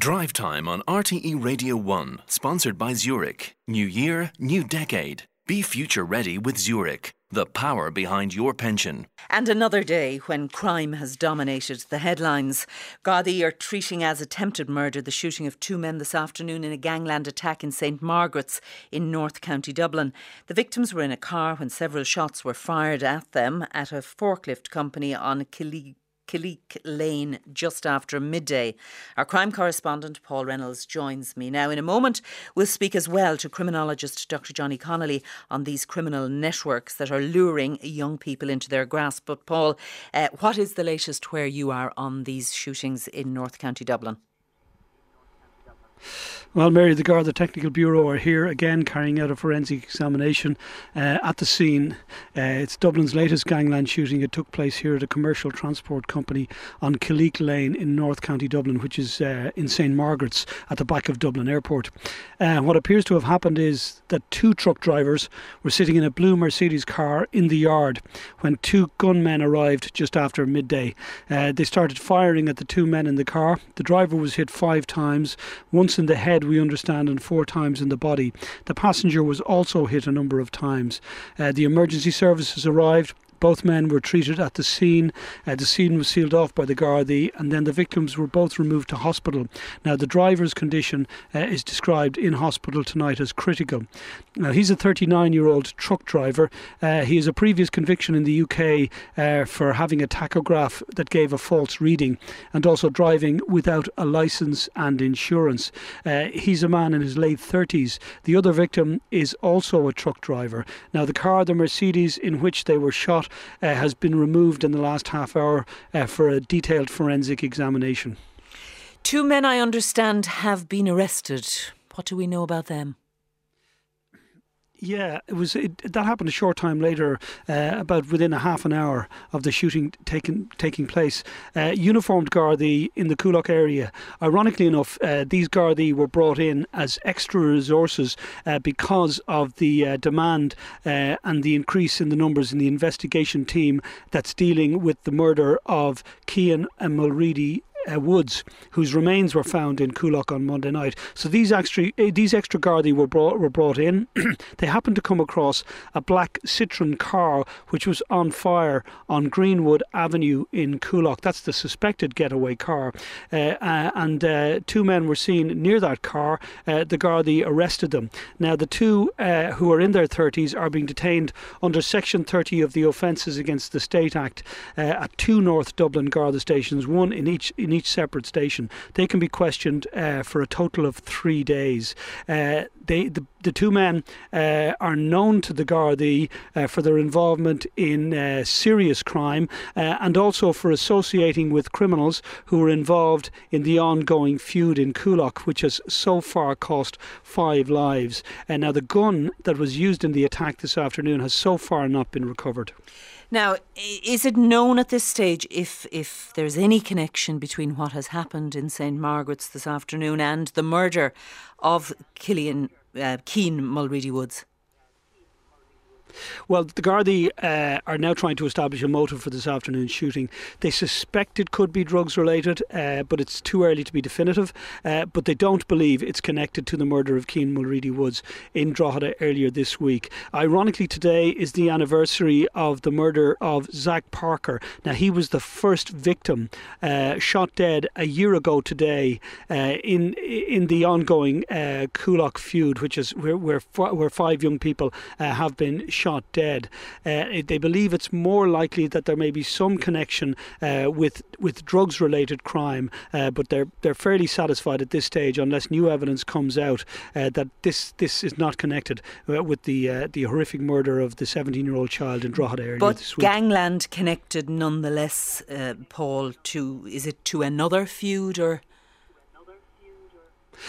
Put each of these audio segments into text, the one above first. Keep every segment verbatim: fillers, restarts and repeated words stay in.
Drive Time on R T E Radio one, sponsored by Zurich. New year, new decade. Be future ready with Zurich, the power behind your pension. And another day when crime has dominated the headlines. Gardaí are treating as attempted murder the shooting of two men this afternoon in a gangland attack in Saint Margaret's in North County Dublin. The victims were in a car when several shots were fired at them at a forklift company on Killee Killeek Lane just after midday. Our crime correspondent Paul Reynolds joins me now. In a moment we'll speak as well to criminologist Doctor Johnny Connolly on these criminal networks that are luring young people into their grasp. But Paul, uh, what is the latest where you are on these shootings in North County Dublin? Well, Mary, the Garda Technical Bureau are here again carrying out a forensic examination uh, at the scene. Uh, it's Dublin's latest gangland shooting. It took place here at a commercial transport company on Killeek Lane in North County Dublin, which is uh, in Saint Margaret's at the back of Dublin Airport. Uh, what appears to have happened is that two truck drivers were sitting in a blue Mercedes car in the yard when two gunmen arrived just after midday. Uh, they started firing at the two men in the car. The driver was hit five times, once in the head, we understand, and four times in the body. The passenger was also hit a number of times. Uh, the emergency services arrived. Both men were treated at the scene. Uh, the scene was sealed off by the Gardaí, and then the victims were both removed to hospital. Now, the driver's condition uh, is described in hospital tonight as critical. Now, he's a thirty-nine-year-old truck driver. Uh, he has a previous conviction in the U K uh, for having a tachograph that gave a false reading and also driving without a licence and insurance. Uh, he's a man in his late thirties. The other victim is also a truck driver. Now, the car, the Mercedes in which they were shot, Uh, has been removed in the last half hour uh, for a detailed forensic examination. Two men, I understand, have been arrested. What do we know about them? Yeah, it was it, that happened a short time later, uh, about within a half an hour of the shooting taking taking place. Uh, uniformed Gardaí in the Coolock area. Ironically enough, uh, these Gardaí were brought in as extra resources uh, because of the uh, demand uh, and the increase in the numbers in the investigation team that's dealing with the murder of Cian and Mulready Uh, Woods, whose remains were found in Coolock on Monday night. So these extra uh, these extra Gardaí were brought were brought in. They happened to come across a black Citroen car which was on fire on Greenwood Avenue in Coolock. That's the suspected getaway car. Uh, uh, and uh, two men were seen near that car. Uh, the Gardaí arrested them. Now the two uh, who are in their thirties are being detained under Section thirty of the Offences Against the State Act uh, at two North Dublin Garda stations, one in each in each separate station. They can be questioned uh, for a total of three days. Uh, they, the, the two men uh, are known to the Gardaí uh, for their involvement in uh, serious crime uh, and also for associating with criminals who are involved in the ongoing feud in Coolock, which has so far cost five lives. And now the gun that was used in the attack this afternoon has so far not been recovered. Now, is it known at this stage if if there's any connection between what has happened in Saint Margaret's this afternoon and the murder of Killian, uh, Cian Mulready Woods? Well, the Gardaí uh, are now trying to establish a motive for this afternoon's shooting. They suspect it could be drugs related, uh, but it's too early to be definitive. Uh, but they don't believe it's connected to the murder of Cian Mulready Woods in Drogheda earlier this week. Ironically, today is the anniversary of the murder of Zach Parker. Now, he was the first victim uh, shot dead a year ago today uh, in in the ongoing uh, Coolock feud, which is where where, where five young people uh, have been shot shot dead. Uh, they believe it's more likely that there may be some connection uh, with with drugs related crime, uh, but they're they're fairly satisfied at this stage, unless new evidence comes out, uh, that this this is not connected uh, with the uh, the horrific murder of the seventeen year old child in Drogheda earlier but this week. But gangland connected nonetheless, uh, Paul, to is it to another feud or?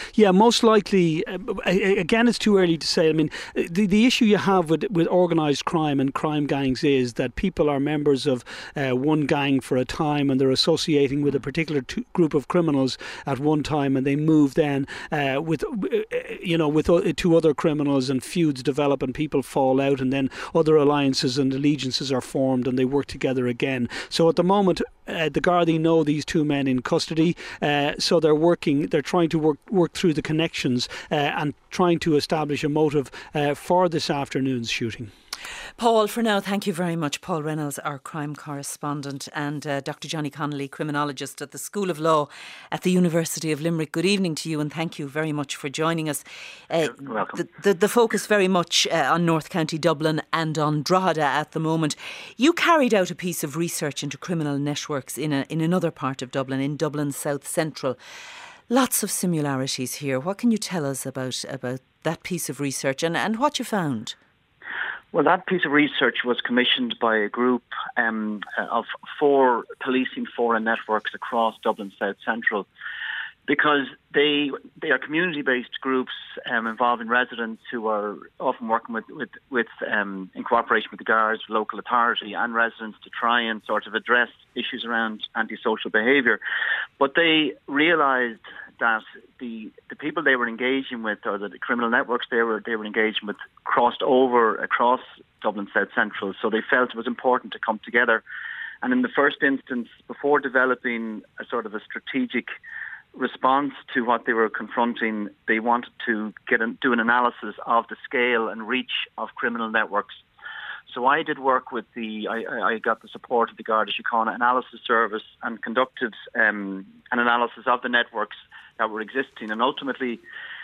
Yeah, most likely. Uh, again, it's too early to say. I mean, the the issue you have with with organised crime and crime gangs is that people are members of uh, one gang for a time, and they're associating with a particular t- group of criminals at one time, and they move then uh, with, uh, you know, with uh, two other criminals, and feuds develop, and people fall out, and then other alliances and allegiances are formed, and they work together again. So at the moment, uh, the Gardaí know these two men in custody, uh, so they're working. They're trying to work work through the connections uh, and trying to establish a motive uh, for this afternoon's shooting. Paul, for now, thank you very much. Paul Reynolds, our crime correspondent, and uh, Doctor Johnny Connolly, criminologist at the School of Law at the University of Limerick. Good evening to you, and thank you very much for joining us. Uh, You're welcome. The, the, the focus very much uh, on North County Dublin and on Drogheda at the moment. You carried out a piece of research into criminal networks in a, in another part of Dublin, in Dublin South Central. Lots of similarities here. What can you tell us about, about that piece of research and, and what you found? Well, that piece of research was commissioned by a group um, of four policing foreign networks across Dublin South Central, because they they are community-based groups um, involving residents who are often working with, with, with um, in cooperation with the guards, local authority and residents to try and sort of address issues around antisocial behaviour. But they realised that the the people they were engaging with, or the, the criminal networks they were they were engaging with, crossed over across Dublin South Central. So they felt it was important to come together. And in the first instance, before developing a sort of a strategic response to what they were confronting, they wanted to get a, do an analysis of the scale and reach of criminal networks. So I did work with the, I, I got the support of the Garda Síochána Analysis Service and conducted um, an analysis of the networks that were existing. And ultimately,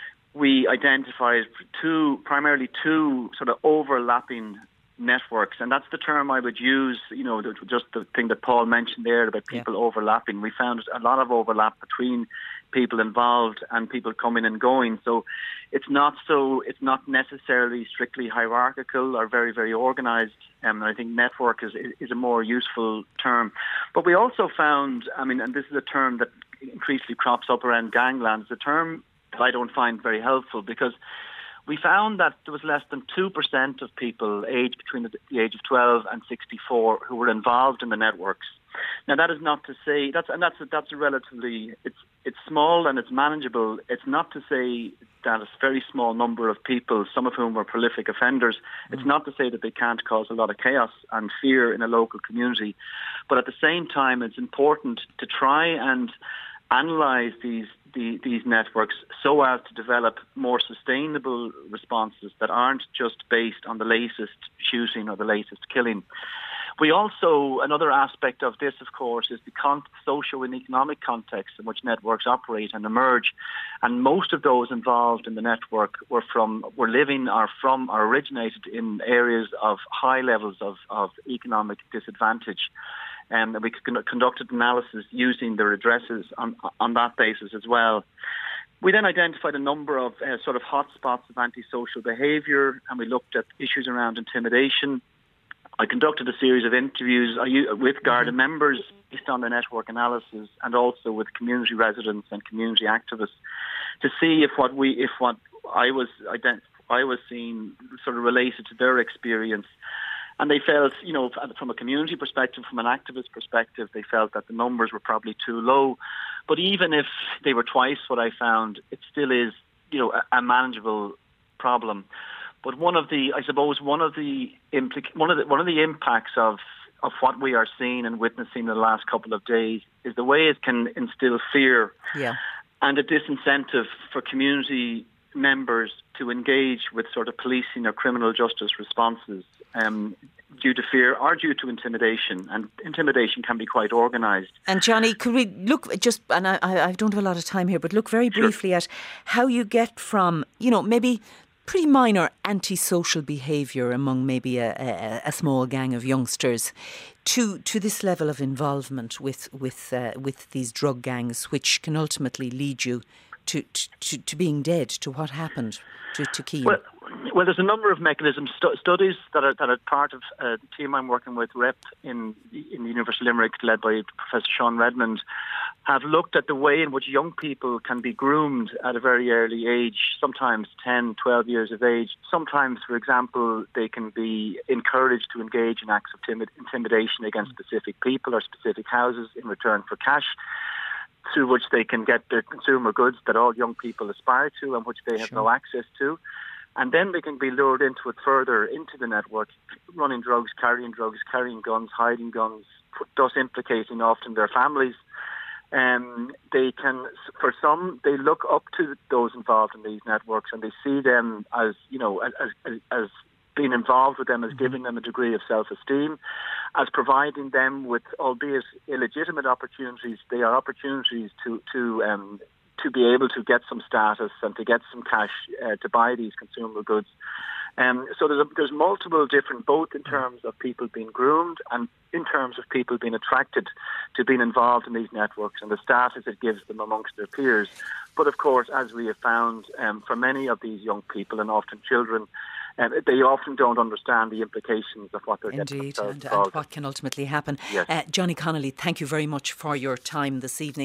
we identified two, primarily two sort of overlapping networks. And that's the term I would use, you know, just the thing that Paul mentioned there about people yeah. overlapping. We found a lot of overlap between people involved and people coming and going. So it's not so, it's not necessarily strictly hierarchical or very, very organised. Um, and I think network is, is a more useful term. But we also found, I mean, and this is a term that increasingly crops up around gangland, it's a term that I don't find very helpful, because we found that there was less than two percent of people aged between the, the age of twelve and sixty-four who were involved in the networks. Now, that is not to say, that's and that's a, that's a relatively, it's it's small and it's manageable. It's not to say that it's a very small number of people, some of whom were prolific offenders. Mm. It's not to say that they can't cause a lot of chaos and fear in a local community. But at the same time, it's important to try and analyse these The, these networks so as to develop more sustainable responses that aren't just based on the latest shooting or the latest killing. We also, another aspect of this, of course, is the con- social and economic context in which networks operate and emerge. And most of those involved in the network were from, were living or from or originated in areas of high levels of, of economic disadvantage. And um, we conducted analysis using their addresses on, on that basis as well. We then identified a number of uh, sort of hotspots of antisocial behaviour, and we looked at issues around intimidation. I conducted a series of interviews with Garda members based on the network analysis, and also with community residents and community activists, to see if what we, if what I was ident- I was seeing sort of related to their experience. And they felt, you know, from a community perspective, from an activist perspective, they felt that the numbers were probably too low. But even if they were twice what I found, it still is, you know, a, a manageable problem. But one of the, I suppose, one of the implic- one of the one of the impacts of of what we are seeing and witnessing in the last couple of days is the way it can instill fear yeah. and a disincentive for community members to engage with sort of policing or criminal justice responses um, due to fear or due to intimidation. And intimidation can be quite organised. And Johnny, could we look just, and I, I don't have a lot of time here, but look very briefly sure. at how you get from, you know, maybe pretty minor antisocial behaviour among maybe a, a, a small gang of youngsters to to this level of involvement with with uh, with these drug gangs, which can ultimately lead you to to, to being dead, to what happened to, to Cian. Well, well, there's a number of mechanisms, stu- studies that are that are part of uh, the team I'm working with, R E P, in in the University of Limerick, led by Professor Sean Redmond, have looked at the way in which young people can be groomed at a very early age, sometimes ten, twelve years of age. Sometimes, for example, they can be encouraged to engage in acts of timid, intimidation against specific people or specific houses in return for cash, through which they can get the consumer goods that all young people aspire to and which they have Sure. no access to. And then they can be lured into it further, into the network, running drugs, carrying drugs, carrying guns, hiding guns, thus implicating often their families. Um, they can, for some, they look up to those involved in these networks and they see them as, you know, as, as, as being involved with them, as giving them a degree of self-esteem, as providing them with, albeit illegitimate opportunities. They are opportunities to to um, to be able to get some status and to get some cash uh, to buy these consumer goods. Um, so there's, a, there's multiple different, both in terms of people being groomed and in terms of people being attracted to being involved in these networks and the status it gives them amongst their peers. But of course, as we have found, um, for many of these young people and often children, um, they often don't understand the implications of what they're Indeed, getting themselves and, involved and what can ultimately happen. in. Yes. Uh, Johnny Connolly, thank you very much for your time this evening.